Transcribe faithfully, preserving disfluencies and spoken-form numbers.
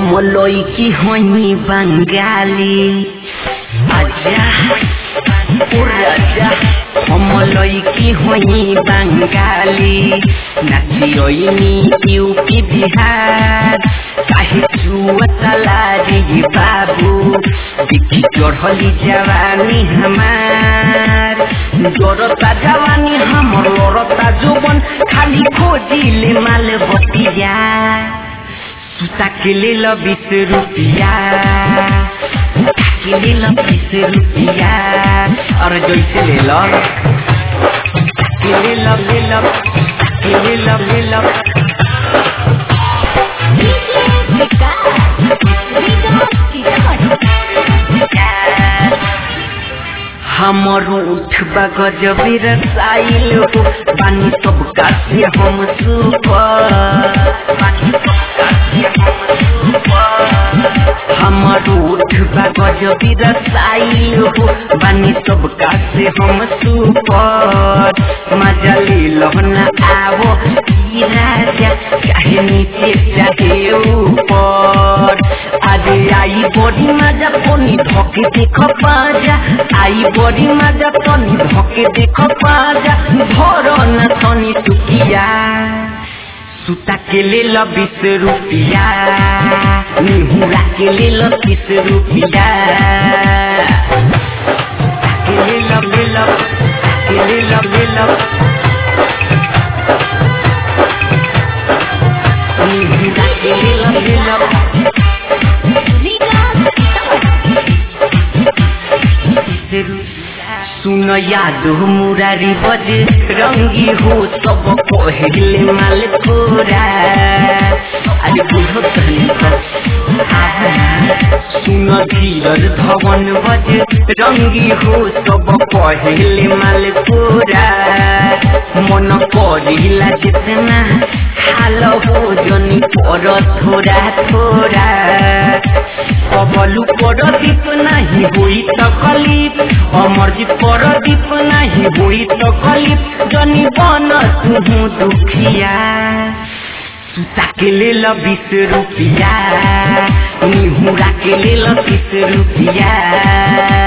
हम लइकी हई बंगाली आजा ओ राजा हम लइकी हई बंगाली नाचियोनी यूपी बिहार काहे चुअतला रे बाबू देखी चढ़ली जवानी हमार जोरता जवानी हमर लोरता जुबन खाली खोजिले माल बतिया सुता के ले लो बीस रुपया के ले लो बीस रुपया और जैसे ले लो के ले लो ले लो के ले लो ले लो हमर उठबा गजबी रसाइल हो बानी सब कासे हम सुपर बानी सब कासे हम सुपर हमर उठबा गजबी रसाइल हो बानी सब कासे हम सुपर मजा ले लो ना आवो ई राजा चाहे नीचे चाहे ऊपर आज आई बड़ी मजा कोनी धोके देखो पाजा आई बड़ी मजा तनी धोके देखो पाजा धरो न तनी टुकिया सुता के ले लो बीस रुपया निहुरा के ले लो तीस रुपया के ले लो ले लो के ले लो ले लो निहुरा के ले लो ले लो सुन याद हो मुरारी बज रंगी हो सब पहले माल खोरा अरे बुझो सुन धीरज धवन बज रंगी हो सब पहले माल खोरा मन पड़िला जितना हाल हो जनी पर थोड़ा थोड़ा कबलू परदीप नहीं हुई तकलीफ अमरजीत परदीप नहीं हुई तकलीफ जनी बन तू दुखिया सुता के ले लो बीस रुपया निहुरा के ले लो तीस रुपया